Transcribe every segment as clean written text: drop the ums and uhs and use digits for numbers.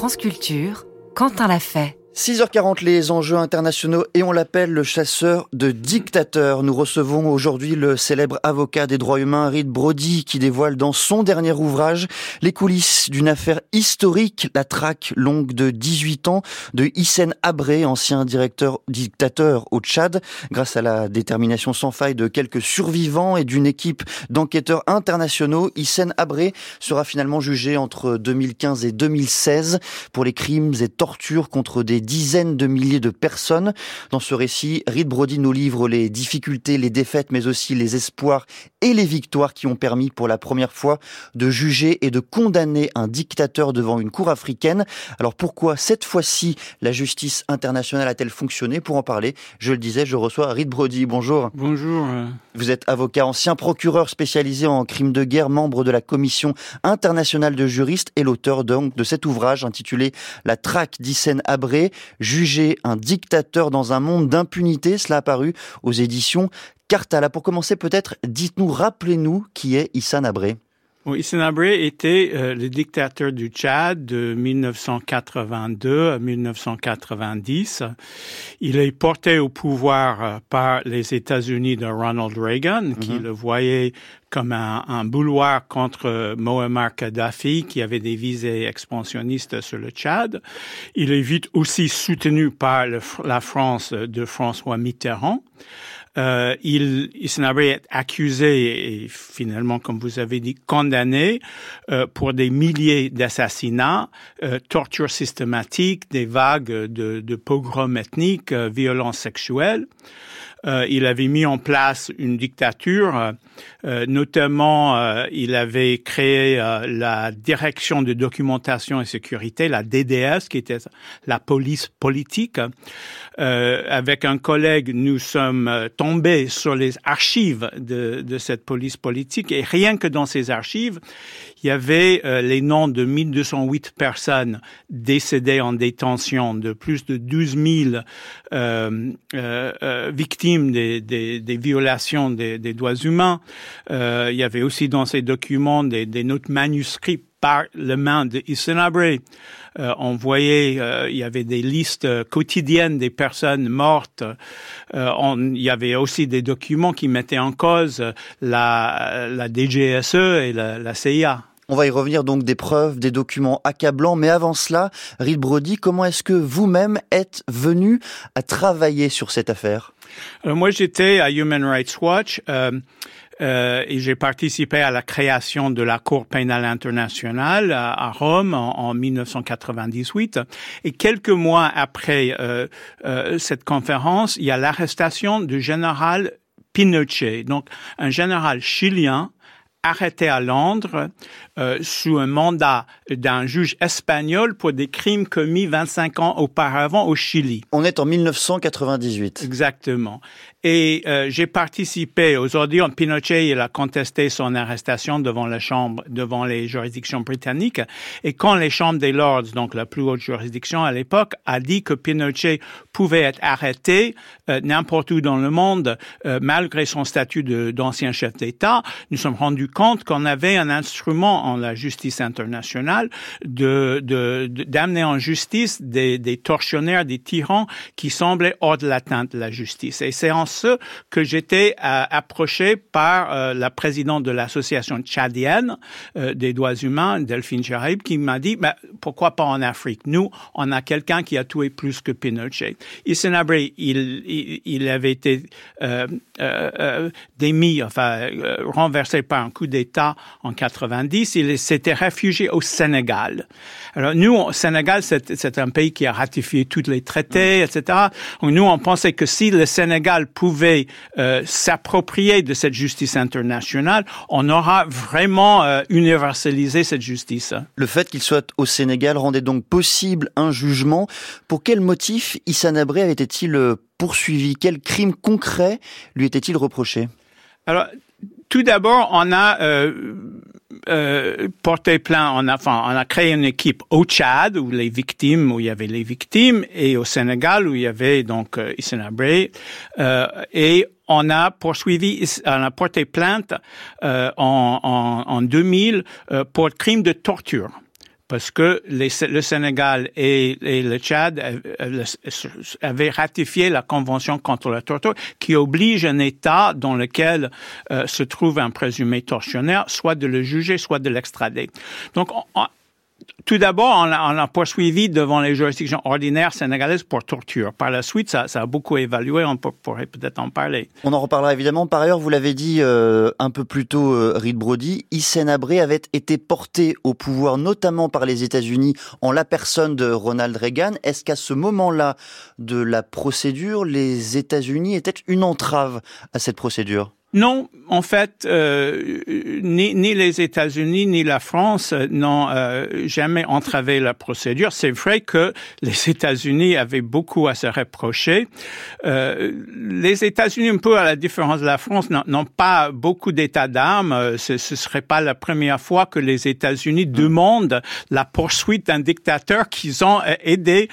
France Culture, Quentin l'a fait. 6h40, les enjeux internationaux, et on l'appelle le chasseur de dictateurs. Nous recevons aujourd'hui le célèbre avocat des droits humains, Reed Brody, qui dévoile dans son dernier ouvrage les coulisses d'une affaire historique, la traque longue de 18 ans de Hissène Habré, ancien dictateur au Tchad. Grâce à la détermination sans faille de quelques survivants et d'une équipe d'enquêteurs internationaux, Hissène Habré sera finalement jugé entre 2015 et 2016 pour les crimes et tortures contre des dizaines de milliers de personnes. Dans ce récit, Reed Brody nous livre les difficultés, les défaites, mais aussi les espoirs et les victoires qui ont permis pour la première fois de juger et de condamner un dictateur devant une cour africaine. Alors pourquoi cette fois-ci la justice internationale a-t-elle fonctionné? Pour en parler, je le disais, je reçois Reed Brody. Bonjour. Bonjour. Vous êtes avocat, ancien procureur spécialisé en crimes de guerre, membre de la Commission internationale de juristes et l'auteur donc de cet ouvrage intitulé La traque d'Hissène Habré, juger un dictateur dans un monde d'impunité. Cela a paru aux éditions Cartala. Pour commencer, peut-être, rappelez-nous qui est Hissène Habré. Oui, Hissène Habré était le dictateur du Tchad de 1982 à 1990. Il est porté au pouvoir par les États-Unis de Ronald Reagan, qui le voyait comme un bouloir contre Moammar Kadhafi, qui avait des visées expansionnistes sur le Tchad. Il est vite aussi soutenu par la France de François Mitterrand. Hissène Habré est accusé et finalement, comme vous avez dit, condamné pour des milliers d'assassinats, tortures systématiques, des vagues de pogroms ethniques, violences sexuelles. Il avait mis en place une dictature, notamment il avait créé la direction de documentation et sécurité, la DDS, qui était la police politique. Avec un collègue, nous sommes tombés sur les archives de cette police politique, et rien que dans ces archives, il y avait les noms de 1208 personnes décédées en détention, de plus de 12 000 victimes des violations des droits humains. Il y avait aussi dans ces documents des notes manuscrites par les mains de Hissène Habré. On voyait, il y avait des listes quotidiennes des personnes mortes. Il y avait aussi des documents qui mettaient en cause la DGSE et la CIA. On va y revenir, donc des preuves, des documents accablants. Mais avant cela, Reed Brody, comment est-ce que vous-même êtes venu à travailler sur cette affaire? Moi, j'étais à Human Rights Watch et j'ai participé à la création de la Cour pénale internationale à Rome en 1998. Et quelques mois après cette conférence, il y a l'arrestation du général Pinochet, donc un général chilien arrêté à Londres sous un mandat d'un juge espagnol pour des crimes commis 25 ans auparavant au Chili. On est en 1998. Exactement. Et j'ai participé aux audiences. Pinochet, il a contesté son arrestation devant les juridictions britanniques. Et quand les chambres des Lords, donc la plus haute juridiction à l'époque, a dit que Pinochet pouvait être arrêté n'importe où dans le monde, malgré son statut d'ancien chef d'État, nous sommes rendus compte qu'on avait un instrument en la justice internationale d'amener en justice des tortionnaires, des tyrans qui semblaient hors de l'atteinte de la justice. Et c'est en ce que j'étais approché par la présidente de l'association tchadienne des droits humains, Delphine Charib, qui m'a dit pourquoi pas en Afrique? Nous, on a quelqu'un qui a tué plus que Pinochet. Hissène Habré, il avait été renversé par un coup d'État en 90. Il s'était réfugié au Sénégal. Alors nous, au Sénégal, c'est un pays qui a ratifié tous les traités, etc. Donc, nous, on pensait que si le Sénégal pouvait s'approprier de cette justice internationale, on aura vraiment universalisé cette justice. Le fait qu'il soit au Sénégal rendait donc possible un jugement. Pour quel motif Hissène Habré avait-il poursuivi? Quel crime concret lui était-il reproché? Alors, tout d'abord, on a porté plainte, on a créé une équipe au Tchad où il y avait les victimes, et au Sénégal où il y avait donc Hissène Habré, et on a porté plainte en 2000 pour crime de torture. parce que le Sénégal et le Tchad avaient ratifié la Convention contre la torture qui oblige un État dans lequel se trouve un présumé tortionnaire soit de le juger, soit de l'extrader. Donc, tout d'abord, on l'a poursuivi devant les juridictions ordinaires sénégalaises pour torture. Par la suite, ça a beaucoup évalué, on pourrait peut-être en parler. On en reparlera évidemment. Par ailleurs, vous l'avez dit un peu plus tôt, Reed Brody, Hissène Habré avait été porté au pouvoir notamment par les États-Unis en la personne de Ronald Reagan. Est-ce qu'à ce moment-là de la procédure, les États-Unis étaient une entrave à cette procédure ? Non, en fait, ni les États-Unis ni la France n'ont jamais entravé la procédure. C'est vrai que les États-Unis avaient beaucoup à se reprocher. Les États-Unis, un peu à la différence de la France, n'ont pas beaucoup d'état d'âme. Ce serait pas la première fois que les États-Unis demandent la poursuite d'un dictateur qu'ils ont aidé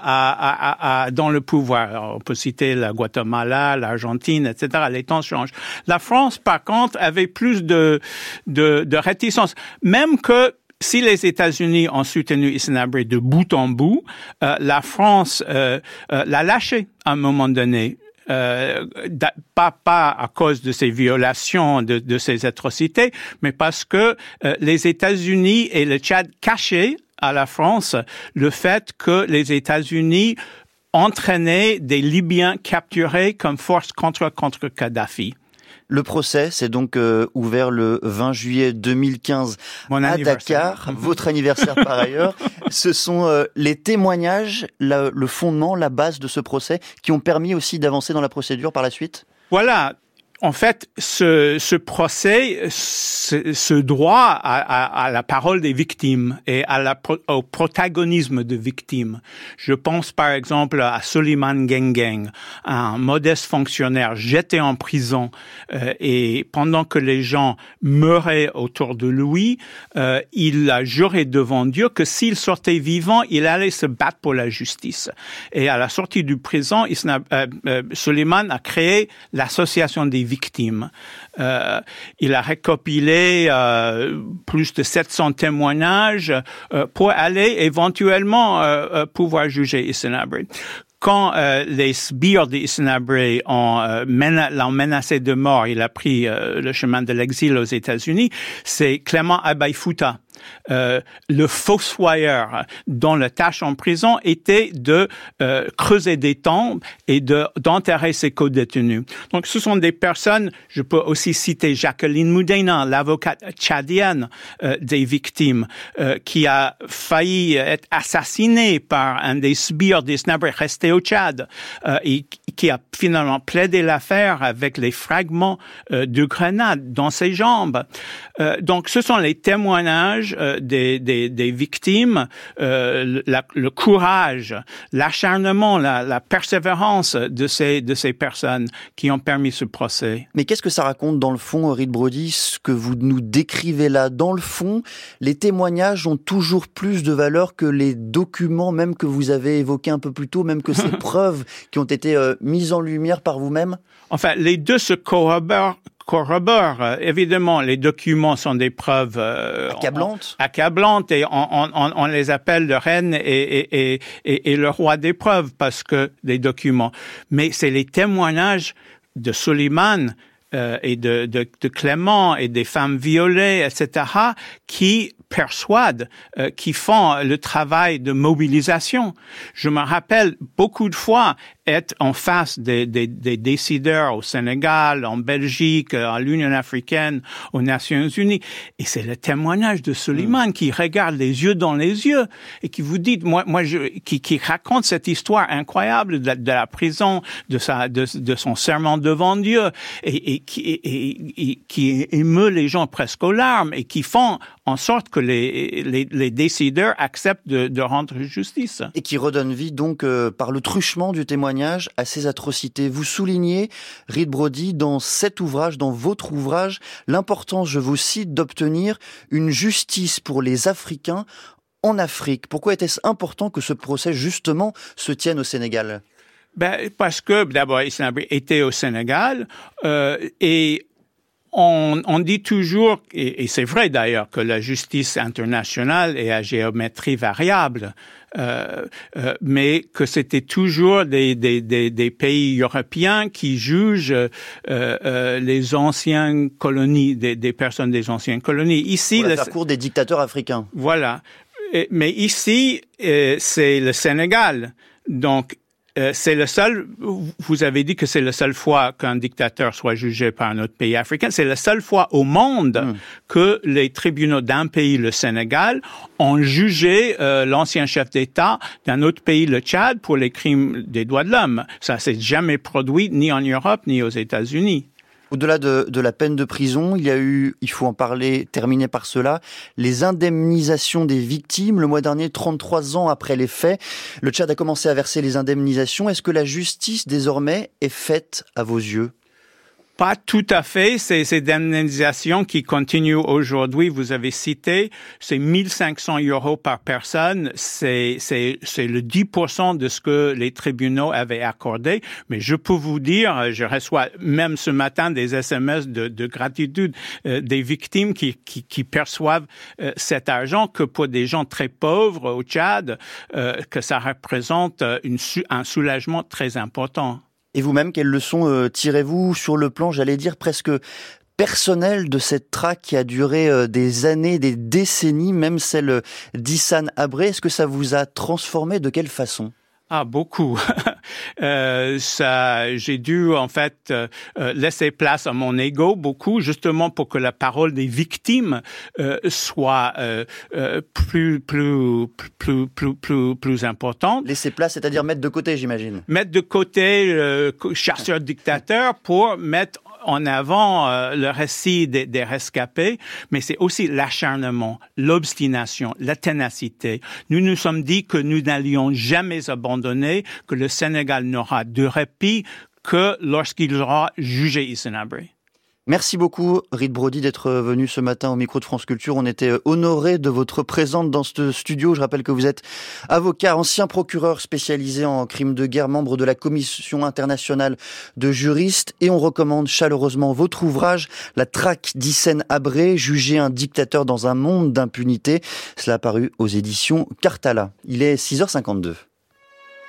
dans le pouvoir. Alors, on peut citer la Guatemala, l'Argentine, etc. Les temps changent. La France, par contre, avait plus de réticence. Même que si les États-Unis ont soutenu Hissène Habré de bout en bout, la France l'a lâché à un moment donné. Pas à cause de ces violations, de ces atrocités, mais parce que les États-Unis et le Tchad cachaient à la France le fait que les États-Unis entraînaient des Libyens capturés comme force contre Kadhafi. Le procès s'est donc ouvert le 20 juillet 2015 à Dakar. Votre anniversaire par ailleurs. Ce sont les témoignages, le fondement, la base de ce procès qui ont permis aussi d'avancer dans la procédure par la suite ? Voilà. En fait, ce procès, ce droit à la parole des victimes et au protagonisme de victimes. Je pense par exemple à Souleymane Gengeng, un modeste fonctionnaire jeté en prison et pendant que les gens meuraient autour de lui, il a juré devant Dieu que s'il sortait vivant, il allait se battre pour la justice. Et à la sortie du prison, Souleymane a créé l'association des victimes. Il a récopilé plus de 700 témoignages pour aller éventuellement pouvoir juger Hissène Habré. Quand les sbires d'Hissène Habré l'ont menacé de mort, il a pris le chemin de l'exil aux États-Unis, c'est Clément Abaïfouta. Le fossoyeur dont la tâche en prison était de creuser des tombes et d'enterrer ses co-détenus. Donc, ce sont des personnes, je peux aussi citer Jacqueline Moudena, l'avocate tchadienne des victimes, qui a failli être assassinée par un des sbires d'Hissène Habré resté au Tchad et qui a finalement plaidé l'affaire avec les fragments de grenades dans ses jambes. Donc, ce sont les témoignages des victimes, le courage, l'acharnement, la persévérance de ces personnes qui ont permis ce procès. Mais qu'est-ce que ça raconte dans le fond, Reed Brody, ce que vous nous décrivez là? Dans le fond, les témoignages ont toujours plus de valeur que les documents, même que vous avez évoqués un peu plus tôt, même que ces preuves qui ont été mises en lumière par vous-même? Enfin, les deux se corroborent. Évidemment, les documents sont des preuves accablantes et on les appelle le reine et le roi des preuves parce que des documents. Mais c'est les témoignages de Souleymane et de Clément et des femmes violées, etc., qui persuadent, qui font le travail de mobilisation. Je me rappelle beaucoup de fois être en face des décideurs au Sénégal, en Belgique, à l'Union africaine, aux Nations Unies. Et c'est le témoignage de Souleymane qui regarde les yeux dans les yeux et qui vous dit, qui raconte cette histoire incroyable de la prison, de son serment devant Dieu et qui émeut les gens presque aux larmes et qui font en sorte que les décideurs acceptent de rendre justice. Et qui redonne vie donc par le truchement du témoignage à ces atrocités. Vous soulignez, Reed Brody, dans cet ouvrage, dans votre ouvrage, l'importance, je vous cite, d'obtenir une justice pour les Africains en Afrique. Pourquoi était-ce important que ce procès, justement, se tienne au Sénégal? Parce que, d'abord, Hissène Habré était au Sénégal et On dit toujours, et c'est vrai d'ailleurs, que la justice internationale est à géométrie variable, mais que c'était toujours des pays européens qui jugent les anciennes colonies, des personnes des anciennes colonies. Ici, pour la faire court des dictateurs africains. Voilà. Mais ici, c'est le Sénégal. Donc, c'est le seul, vous avez dit que c'est la seule fois qu'un dictateur soit jugé par un autre pays africain. C'est la seule fois au monde que les tribunaux d'un pays, le Sénégal, ont jugé l'ancien chef d'État d'un autre pays, le Tchad, pour les crimes des droits de l'homme. Ça s'est jamais produit ni en Europe ni aux États-Unis. Au-delà de la peine de prison, il y a eu, il faut en parler, terminer par cela, les indemnisations des victimes. Le mois dernier, 33 ans après les faits, le Tchad a commencé à verser les indemnisations. Est-ce que la justice, désormais, est faite à vos yeux ? Pas tout à fait. Ces indemnisations qui continuent aujourd'hui, vous avez cité, c'est 1500 € par personne. C'est le 10% de ce que les tribunaux avaient accordé. Mais je peux vous dire, je reçois même ce matin des SMS de gratitude des victimes qui perçoivent cet argent, que pour des gens très pauvres au Tchad, que ça représente un soulagement très important. Et vous-même, quelles leçons tirez-vous sur le plan, j'allais dire, presque personnel de cette traque qui a duré des années, des décennies, même celle d'Hissane Habré? Est-ce que ça vous a transformé? De quelle façon? Ah, beaucoup. J'ai dû en fait laisser place à mon ego beaucoup, justement pour que la parole des victimes soit plus importante. Laisser place, c'est-à-dire mettre de côté, j'imagine. Mettre de côté le chasseur dictateur pour mettre en avant le récit des rescapés, mais c'est aussi l'acharnement, l'obstination, la ténacité. Nous nous sommes dit que nous n'allions jamais abandonner, que le Sénégal n'aura de répit que lorsqu'il aura jugé Hissane Habré. Merci beaucoup, Reed Brody, d'être venu ce matin au micro de France Culture. On était honorés de votre présence dans ce studio. Je rappelle que vous êtes avocat, ancien procureur spécialisé en crimes de guerre, membre de la Commission internationale de juristes. Et on recommande chaleureusement votre ouvrage, La traque d'Hissane Habré, juger un dictateur dans un monde d'impunité. Cela a paru aux éditions Cartala. Il est 6h52.